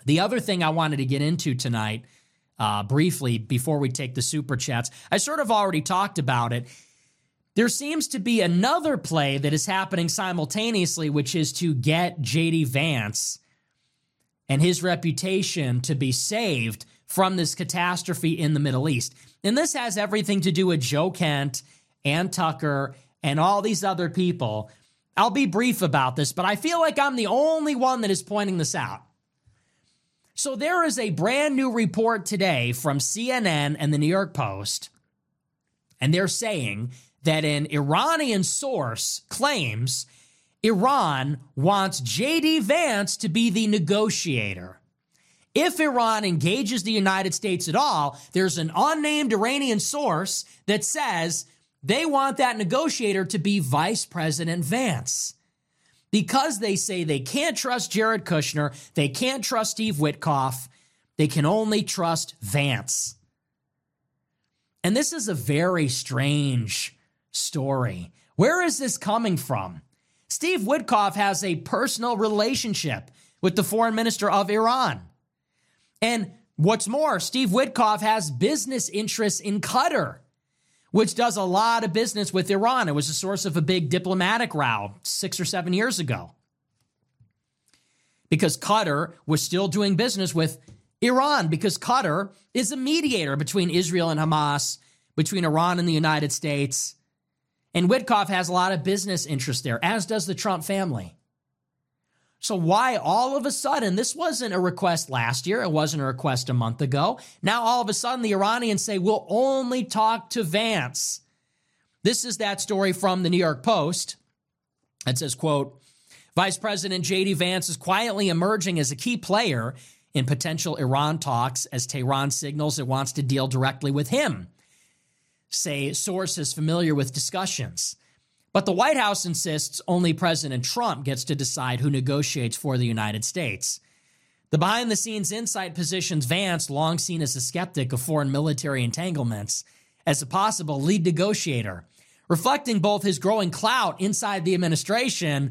The other thing I wanted to get into tonight, briefly, before we take the super chats, I sort of already talked about it. There seems to be another play that is happening simultaneously, which is to get J.D. Vance and his reputation to be saved from this catastrophe in the Middle East. And this has everything to do with Joe Kent and Tucker and all these other people. I'll be brief about this, but I feel like I'm the only one that is pointing this out. So there is a brand new report today from CNN and the New York Post, and they're saying that an Iranian source claims Iran wants J.D. Vance to be the negotiator. If Iran engages the United States at all, there's an unnamed Iranian source that says they want that negotiator to be Vice President Vance. Because they say they can't trust Jared Kushner, they can't trust Steve Witkoff, they can only trust Vance. And this is a very strange story. Where is this coming from? Steve Witkoff has a personal relationship with the foreign minister of Iran. And what's more, Steve Witkoff has business interests in Qatar, which does a lot of business with Iran. It was a source of a big diplomatic row 6 or 7 years ago, because Qatar was still doing business with Iran, because Qatar is a mediator between Israel and Hamas, between Iran and the United States. And Witkoff has a lot of business interest there, as does the Trump family. So why all of a sudden, this wasn't a request last year, it wasn't a request a month ago. Now all of a sudden the Iranians say, we'll only talk to Vance. This is that story from the New York Post. It says, quote, Vice President J.D. Vance is quietly emerging as a key player in potential Iran talks as Tehran signals it wants to deal directly with him, say sources familiar with discussions. But the White House insists only President Trump gets to decide who negotiates for the United States. The behind-the-scenes insight positions Vance, long seen as a skeptic of foreign military entanglements, as a possible lead negotiator, reflecting both his growing clout inside the administration,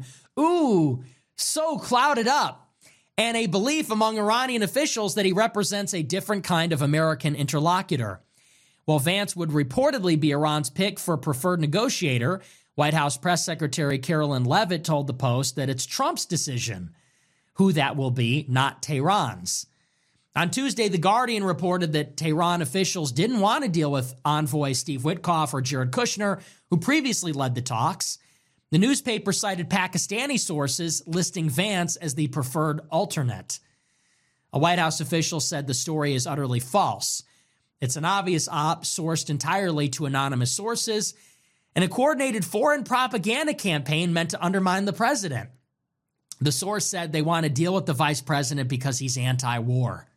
so clouded up, and a belief among Iranian officials that he represents a different kind of American interlocutor. While Vance would reportedly be Iran's pick for preferred negotiator, White House Press Secretary Carolyn Leavitt told the Post that it's Trump's decision who that will be, not Tehran's. On Tuesday, The Guardian reported that Tehran officials didn't want to deal with envoy Steve Witkoff or Jared Kushner, who previously led the talks. The newspaper cited Pakistani sources listing Vance as the preferred alternate. A White House official said the story is utterly false. It's an obvious op sourced entirely to anonymous sources and a coordinated foreign propaganda campaign meant to undermine the president. The source said they want to deal with the vice president because he's anti-war.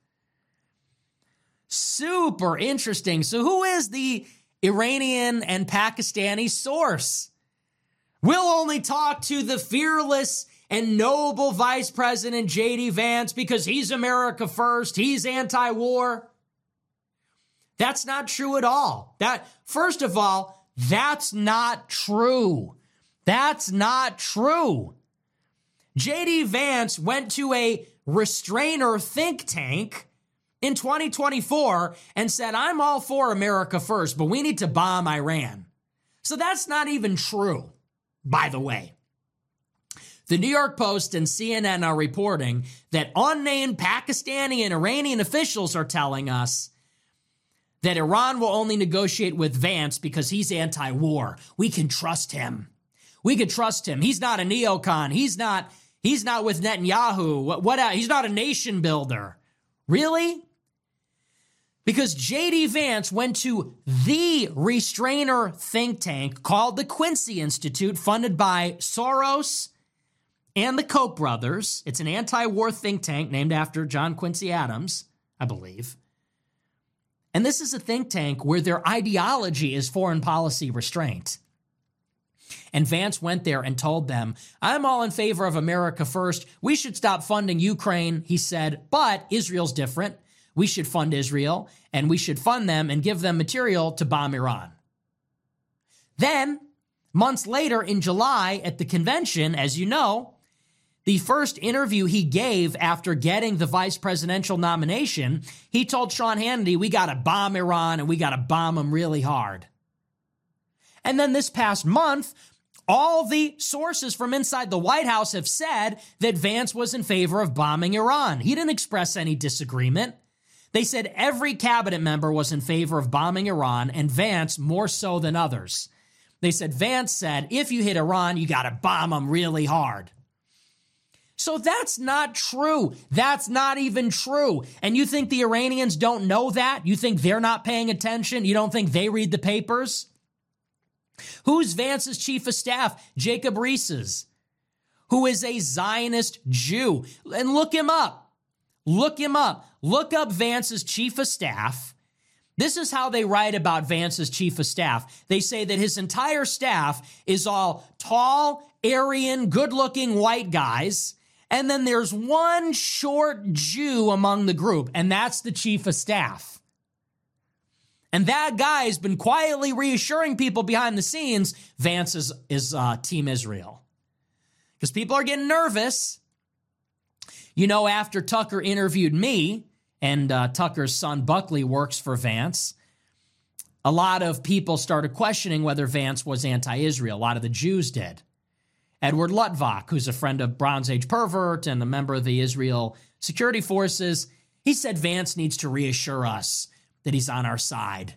Super interesting. So who is the Iranian and Pakistani source? We'll only talk to the fearless and noble Vice President J.D. Vance because he's America first. He's anti-war. That's not true at all. First of all, that's not true. That's not true. J.D. Vance went to a restrainer think tank in 2024 and said, I'm all for America first, but we need to bomb Iran. So that's not even true, by the way. The New York Post and CNN are reporting that unnamed Pakistani and Iranian officials are telling us that Iran will only negotiate with Vance because he's anti-war. We can trust him. We can trust him. He's not a neocon. He's not with Netanyahu. He's not a nation builder. Really? Because J.D. Vance went to the restrainer think tank called the Quincy Institute, funded by Soros and the Koch brothers. It's an anti-war think tank named after John Quincy Adams, I believe. And this is a think tank where their ideology is foreign policy restraint. And Vance went there and told them, I'm all in favor of America first. We should stop funding Ukraine, he said, but Israel's different. We should fund Israel, and we should fund them and give them material to bomb Iran. Then, months later in July at the convention, as you know, The first interview he gave after getting the vice presidential nomination, he told Sean Hannity, we got to bomb Iran and we got to bomb them really hard. And then this past month, all the sources from inside the White House have said that Vance was in favor of bombing Iran. He didn't express any disagreement. They said every cabinet member was in favor of bombing Iran, and Vance more so than others. They said, Vance said, if you hit Iran, you got to bomb them really hard. So that's not true. That's not even true. And you think the Iranians don't know that? You think they're not paying attention? You don't think they read the papers? Who's Vance's chief of staff? Jacob Reeses, who is a Zionist Jew. And look him up. Look him up. Look up Vance's chief of staff. This is how they write about Vance's chief of staff. They say that his entire staff is all tall, Aryan, good-looking white guys. And then there's one short Jew among the group, and that's the chief of staff. And that guy has been quietly reassuring people behind the scenes Vance is Team Israel. Because people are getting nervous. You know, after Tucker interviewed me, and Tucker's son Buckley works for Vance, a lot of people started questioning whether Vance was anti-Israel. A lot of the Jews did. Edward Luttwak, who's a friend of Bronze Age Pervert and a member of the Israel security forces, he said Vance needs to reassure us that he's on our side.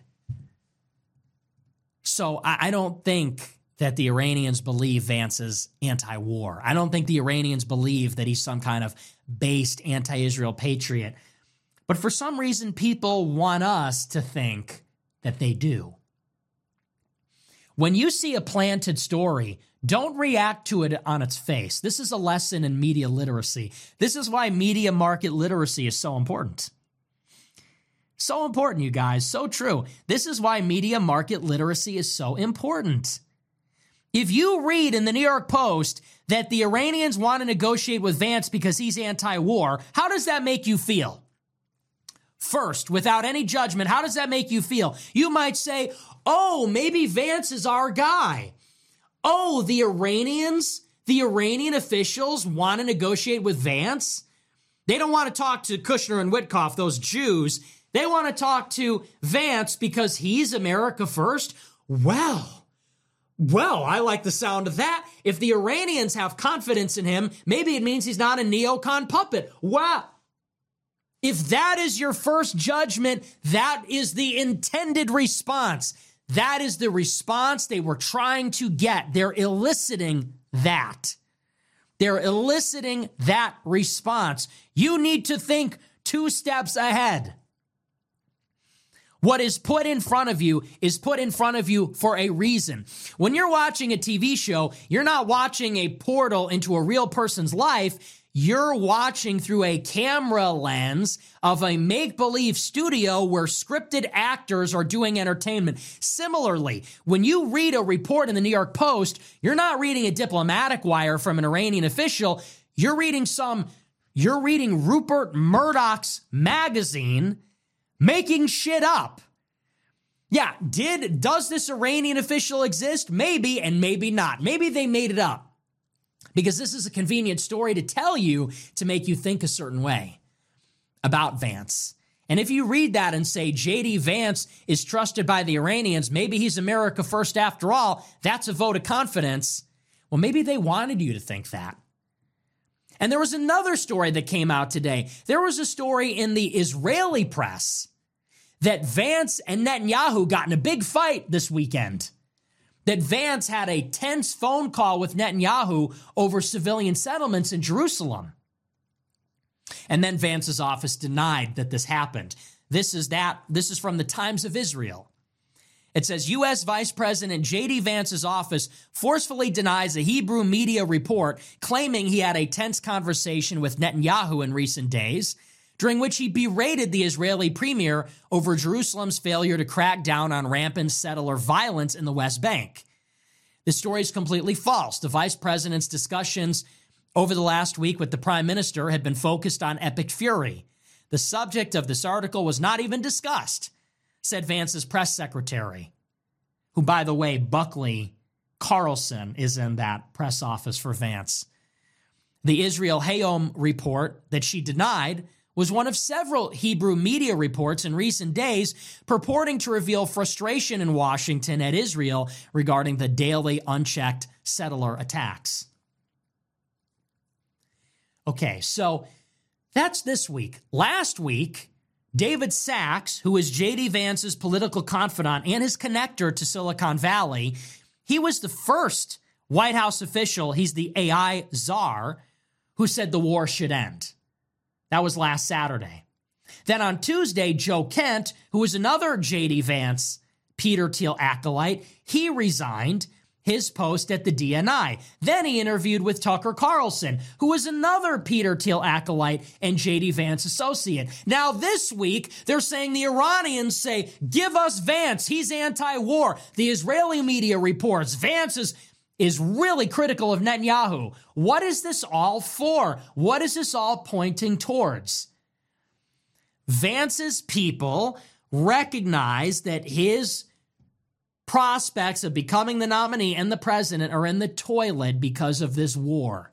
So I don't think that the Iranians believe Vance is anti-war. I don't think the Iranians believe that he's some kind of based anti-Israel patriot. But for some reason, people want us to think that they do. When you see a planted story, don't react to it on its face. This is a lesson in media literacy. This is why media market literacy is so important. So important, you guys. So true. This is why media market literacy is so important. If you read in the New York Post that the Iranians want to negotiate with Vance because he's anti-war, how does that make you feel? First, without any judgment, how does that make you feel? You might say, oh, maybe Vance is our guy. Oh, the Iranian officials want to negotiate with Vance? They don't want to talk to Kushner and Witkoff, those Jews. They want to talk to Vance because he's America first? Well, I like the sound of that. If the Iranians have confidence in him, maybe it means he's not a neocon puppet. Wow. If that is your first judgment, that is the intended response. That is the response they were trying to get. They're eliciting that. They're eliciting that response. You need to think 2 steps ahead. What is put in front of you is put in front of you for a reason. When you're watching a TV show, you're not watching a portal into a real person's life. You're watching through a camera lens of a make-believe studio where scripted actors are doing entertainment. Similarly, when you read a report in the New York Post, you're not reading a diplomatic wire from an Iranian official. You're reading Rupert Murdoch's magazine making shit up. Yeah, does this Iranian official exist? Maybe and maybe not. Maybe they made it up. Because this is a convenient story to tell you to make you think a certain way about Vance. And if you read that and say J.D. Vance is trusted by the Iranians, maybe he's America first after all, that's a vote of confidence. Well, maybe they wanted you to think that. And there was another story that came out today. There was a story in the Israeli press that Vance and Netanyahu got in a big fight this weekend. That Vance had a tense phone call with Netanyahu over civilian settlements in Jerusalem. And then Vance's office denied that this happened. This is from the Times of Israel. It says, U.S. Vice President J.D. Vance's office forcefully denies a Hebrew media report claiming he had a tense conversation with Netanyahu in recent days, during which he berated the Israeli premier over Jerusalem's failure to crack down on rampant settler violence in the West Bank. The story is completely false. The vice president's discussions over the last week with the prime minister had been focused on epic fury. The subject of this article was not even discussed, said Vance's press secretary, who, by the way, Buckley Carlson is in that press office for Vance. The Israel Hayom report that she denied was one of several Hebrew media reports in recent days purporting to reveal frustration in Washington at Israel regarding the daily unchecked settler attacks. Okay, so that's this week. Last week, David Sacks, who is J.D. Vance's political confidant and his connector to Silicon Valley, he was the first White House official, he's the AI czar, who said the war should end. That was last Saturday. Then on Tuesday, Joe Kent, who was another J.D. Vance, Peter Thiel acolyte, he resigned his post at the DNI. Then he interviewed with Tucker Carlson, who was another Peter Thiel acolyte and J.D. Vance associate. Now this week, they're saying the Iranians say, give us Vance, he's anti-war. The Israeli media reports Vance is really critical of Netanyahu. What is this all for? What is this all pointing towards? Vance's people recognize that his prospects of becoming the nominee and the president are in the toilet because of this war.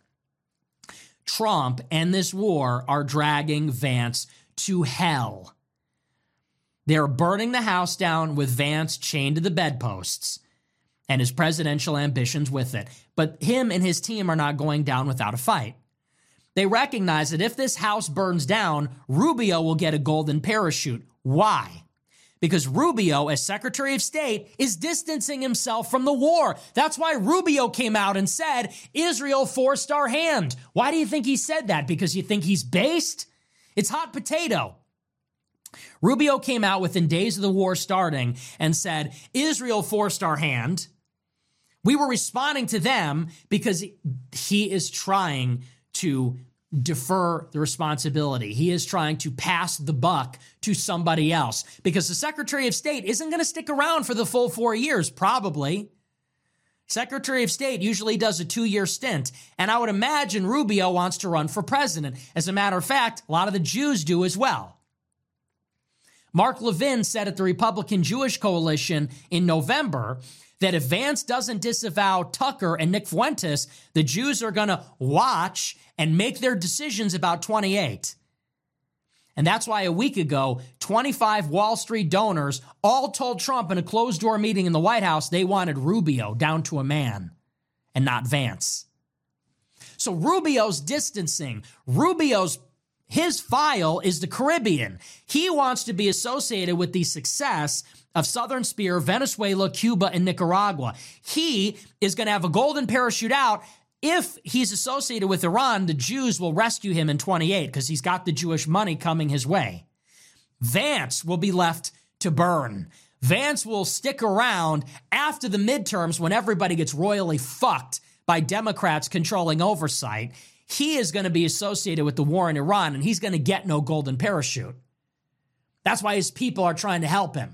Trump and this war are dragging Vance to hell. They're burning the house down with Vance chained to the bedposts and his presidential ambitions with it. But him and his team are not going down without a fight. They recognize that if this house burns down, Rubio will get a golden parachute. Why? Because Rubio, as Secretary of State, is distancing himself from the war. That's why Rubio came out and said, Israel forced our hand. Why do you think he said that? Because you think he's based? It's hot potato. Rubio came out within days of the war starting and said, Israel forced our hand. We were responding to them because he is trying to defer the responsibility. He is trying to pass the buck to somebody else because the Secretary of State isn't going to stick around for the full 4 years, probably. Secretary of State usually does a 2-year stint, and I would imagine Rubio wants to run for president. As a matter of fact, a lot of the Jews do as well. Mark Levin said at the Republican Jewish Coalition in November that if Vance doesn't disavow Tucker and Nick Fuentes, the Jews are going to watch and make their decisions about 28. And that's why a week ago, 25 Wall Street donors all told Trump in a closed-door meeting in the White House they wanted Rubio down to a man and not Vance. So Rubio's distancing. His file is the Caribbean. He wants to be associated with the success of Southern Spear, Venezuela, Cuba, and Nicaragua. He is going to have a golden parachute out. If he's associated with Iran, the Jews will rescue him in 28 because he's got the Jewish money coming his way. Vance will be left to burn. Vance will stick around after the midterms when everybody gets royally fucked by Democrats controlling oversight. He is going to be associated with the war in Iran, and he's going to get no golden parachute. That's why his people are trying to help him.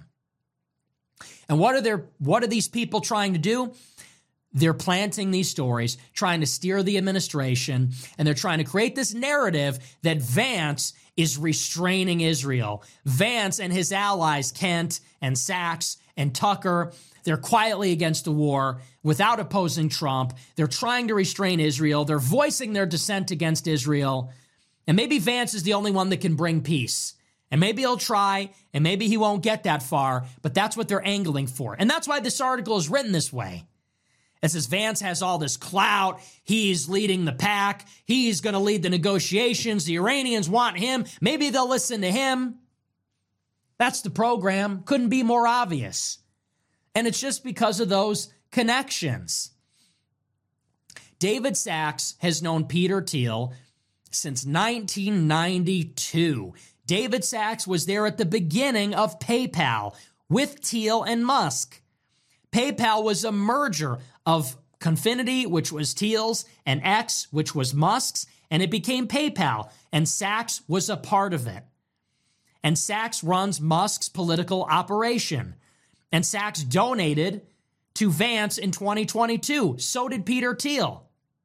And what are these people trying to do? They're planting these stories, trying to steer the administration, and they're trying to create this narrative that Vance is restraining Israel. Vance and his allies, Kent and Sacks and Tucker, they're quietly against the war without opposing Trump. They're trying to restrain Israel. They're voicing their dissent against Israel. And maybe Vance is the only one that can bring peace. And maybe he'll try, and maybe he won't get that far, but that's what they're angling for. And that's why this article is written this way. It says Vance has all this clout. He's leading the pack. He's going to lead the negotiations. The Iranians want him. Maybe they'll listen to him. That's the program. Couldn't be more obvious. And it's just because of those connections. David Sacks has known Peter Thiel since 1992. David Sacks was there at the beginning of PayPal with Thiel and Musk. PayPal was a merger of Confinity, which was Thiel's, and X, which was Musk's, and it became PayPal, and Sacks was a part of it. And Sacks runs Musk's political operation. And Sacks donated to Vance in 2022. So did Peter Thiel.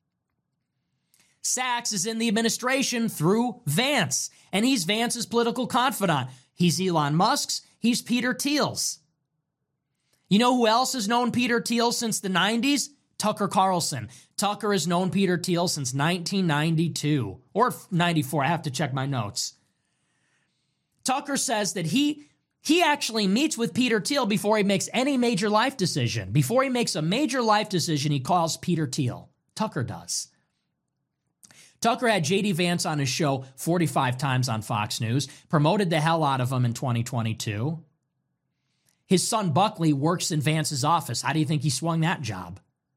Sacks is in the administration through Vance, and he's Vance's political confidant. He's Elon Musk's. He's Peter Thiel's. You know who else has known Peter Thiel since the 90s? Tucker Carlson. Tucker has known Peter Thiel since 1992 or 94. I have to check my notes. Tucker says that he actually meets with Peter Thiel before he makes any major life decision. Before he makes a major life decision, he calls Peter Thiel. Tucker does. Tucker had J.D. Vance on his show 45 times on Fox News, promoted the hell out of him in 2022. His son Buckley works in Vance's office. How do you think he swung that job?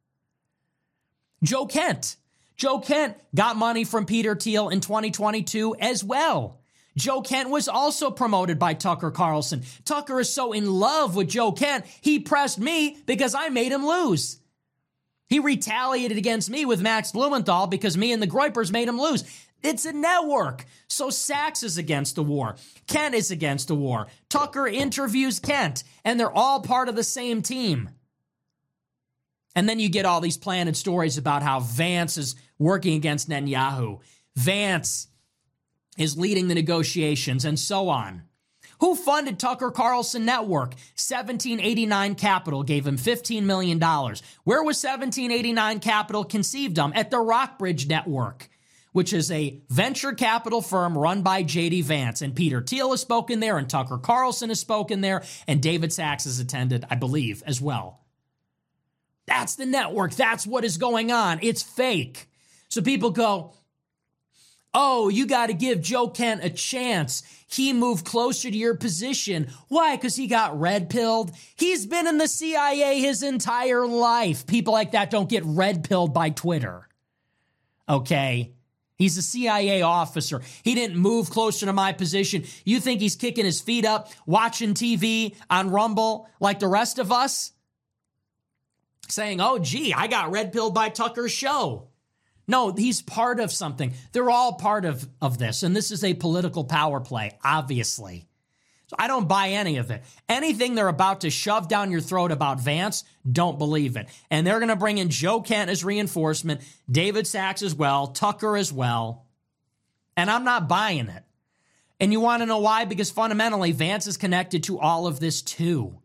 Joe Kent. Joe Kent got money from Peter Thiel in 2022 as well. Joe Kent was also promoted by Tucker Carlson. Tucker is so in love with Joe Kent, he pressed me because I made him lose. He retaliated against me with Max Blumenthal because me and the Groypers made him lose. It's a network. So Sachs is against the war. Kent is against the war. Tucker interviews Kent, and they're all part of the same team. And then you get all these planted stories about how Vance is working against Netanyahu. Vance is leading the negotiations, and so on. Who funded Tucker Carlson Network? 1789 Capital gave him $15 million. Where was 1789 Capital conceived of? At the Rockbridge Network, which is a venture capital firm run by J.D. Vance. And Peter Thiel has spoken there, and Tucker Carlson has spoken there, and David Sachs has attended, I believe, as well. That's the network. That's what is going on. It's fake. So people go, oh, you got to give Joe Kent a chance. He moved closer to your position. Why? Because he got red-pilled? He's been in the CIA his entire life. People like that don't get red-pilled by Twitter. Okay? He's a CIA officer. He didn't move closer to my position. You think he's kicking his feet up, watching TV on Rumble like the rest of us? Saying, oh, gee, I got red-pilled by Tucker's show. No, he's part of something. They're all part of this, and this is a political power play, obviously. So I don't buy any of it. Anything they're about to shove down your throat about Vance, don't believe it. And they're going to bring in Joe Kent as reinforcement, David Sachs as well, Tucker as well. And I'm not buying it. And you want to know why? Because fundamentally, Vance is connected to all of this too.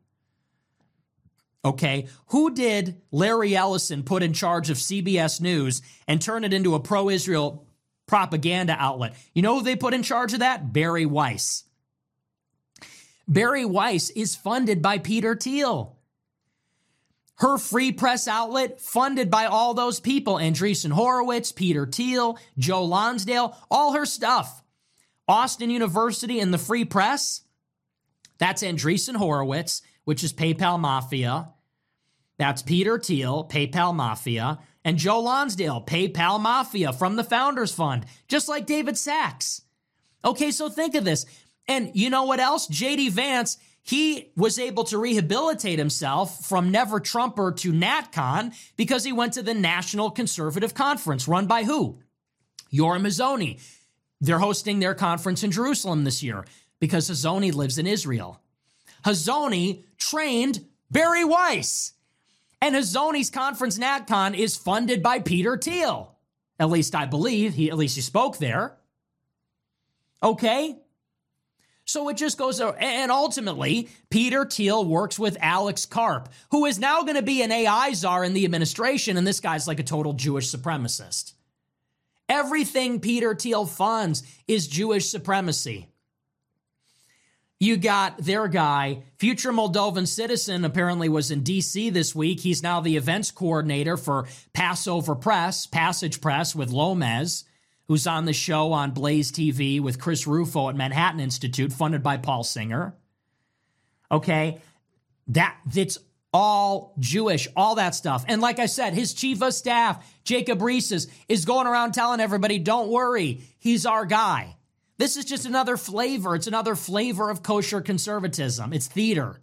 Okay, who did Larry Ellison put in charge of CBS News and turn it into a pro-Israel propaganda outlet? You know who they put in charge of that? Bari Weiss. Bari Weiss is funded by Peter Thiel. Her free press outlet funded by all those people, Andreessen Horowitz, Peter Thiel, Joe Lonsdale, all her stuff. Austin University and the Free Press, that's Andreessen Horowitz, which is PayPal Mafia. That's Peter Thiel, PayPal Mafia, and Joe Lonsdale, PayPal Mafia from the Founders Fund, just like David Sachs. Okay, so think of this. And you know what else? J.D. Vance, he was able to rehabilitate himself from Never Trumper to NatCon because he went to the National Conservative Conference, run by who? Yoram Hazony. They're hosting their conference in Jerusalem this year because Hazony lives in Israel. Hazony trained Bari Weiss. And Hazony's conference, NatCon, is funded by Peter Thiel. At least I believe. He spoke there. Okay? So it just goes, and ultimately, Peter Thiel works with Alex Karp, who is now going to be an AI czar in the administration, and this guy's like a total Jewish supremacist. Everything Peter Thiel funds is Jewish supremacy. You got their guy, future Moldovan citizen, apparently was in D.C. this week. He's now the events coordinator for Passover Press, Passage Press with Lomez, who's on the show on Blaze TV with Chris Rufo at Manhattan Institute, funded by Paul Singer. Okay, that's all Jewish, all that stuff. And like I said, his chief of staff, Jacob Reeses, is going around telling everybody, don't worry, he's our guy. This is just another flavor. It's another flavor of kosher conservatism. It's theater.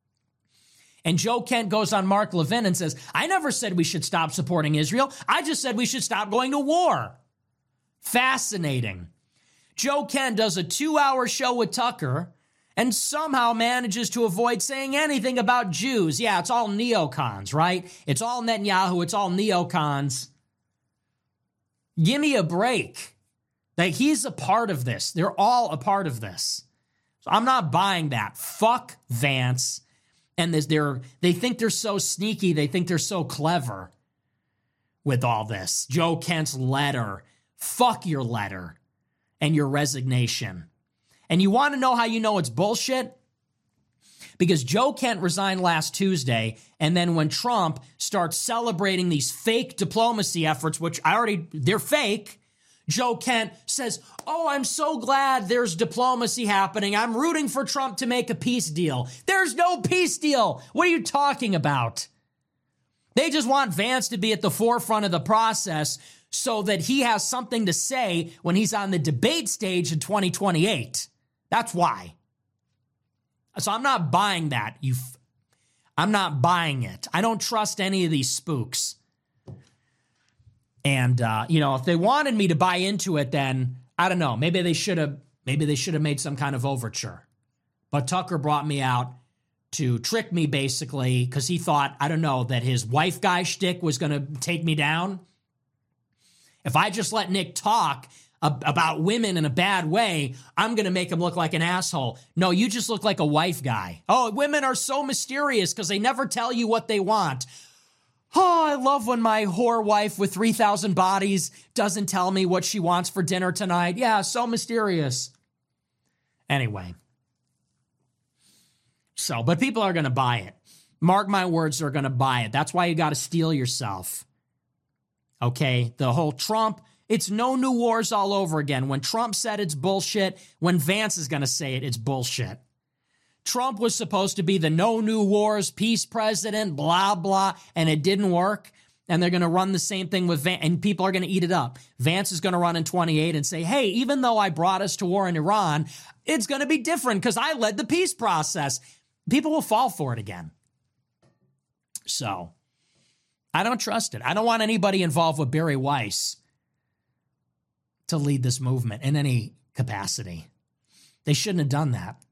And Joe Kent goes on Mark Levin and says, I never said we should stop supporting Israel. I just said we should stop going to war. Fascinating. Joe Kent does a 2-hour show with Tucker and somehow manages to avoid saying anything about Jews. Yeah, it's all neocons, right? It's all Netanyahu. It's all neocons. Give me a break. Like, he's a part of this. They're all a part of this. So I'm not buying that. Fuck Vance. And they think they're so sneaky. They think they're so clever. with all this. Joe Kent's letter. Fuck your letter and your resignation. And you want to know how you know it's bullshit? Because Joe Kent resigned last Tuesday, and then when Trump starts celebrating these fake diplomacy efforts, which they're fake, Joe Kent says, oh, I'm so glad there's diplomacy happening. I'm rooting for Trump to make a peace deal. There's no peace deal. What are you talking about? They just want Vance to be at the forefront of the process so that he has something to say when he's on the debate stage in 2028. That's why. So I'm not buying that. I'm not buying it. I don't trust any of these spooks. And, if they wanted me to buy into it, then I don't know. Maybe they should have made some kind of overture. But Tucker brought me out to trick me, basically, because he thought, I don't know, that his wife guy shtick was going to take me down. If I just let Nick talk about women in a bad way, I'm going to make him look like an asshole. No, you just look like a wife guy. Oh, women are so mysterious because they never tell you what they want. Oh, I love when my whore wife with 3,000 bodies doesn't tell me what she wants for dinner tonight. Yeah, so mysterious. Anyway. But people are going to buy it. Mark my words, they're going to buy it. That's why you got to steel yourself. Okay, the whole Trump, it's no new wars all over again. When Trump said it's bullshit, when Vance is going to say it, it's bullshit. Trump was supposed to be the no new wars peace president, blah, blah, and it didn't work. And they're going to run the same thing with Vance, and people are going to eat it up. Vance is going to run in 28 and say, hey, even though I brought us to war in Iran, it's going to be different because I led the peace process. People will fall for it again. So I don't trust it. I don't want anybody involved with Barry Weiss to lead this movement in any capacity. They shouldn't have done that.